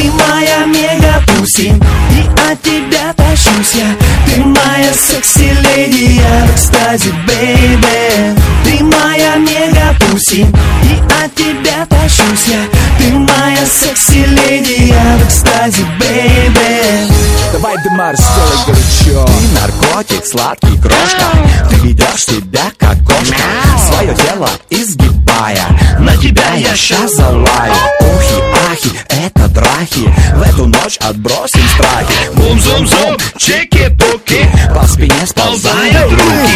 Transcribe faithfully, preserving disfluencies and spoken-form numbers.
Ты моя мега-пуси, и от тебя тащусь я. Ты моя секси-леди, я в экстазе, бэйби. Ты моя мега-пуси, и от тебя тащусь я. Ты моя секси-леди, я в экстазе, бэйби. Давай, Демар, сделай горячо. Ты наркотик, сладкий крошка. Ты ведешь себя как кошка, свое тело изгибая. На тебя я щас залаю. Ухи, ахи, это драхи. В эту ночь отбросим страхи. Бум-зум-зум, чики-пуки. По спине сползают руки.